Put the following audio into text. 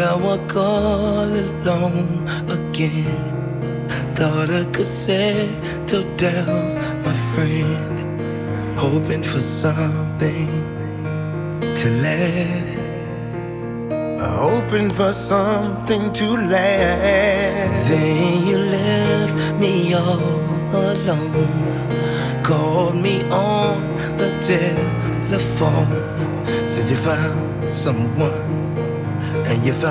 I walk all alone again. Thought I could settle down, my friend, hoping for something to last. Hoping for something to last. Then you left me all alone. Called me on the telephone. Said you found someone, and you found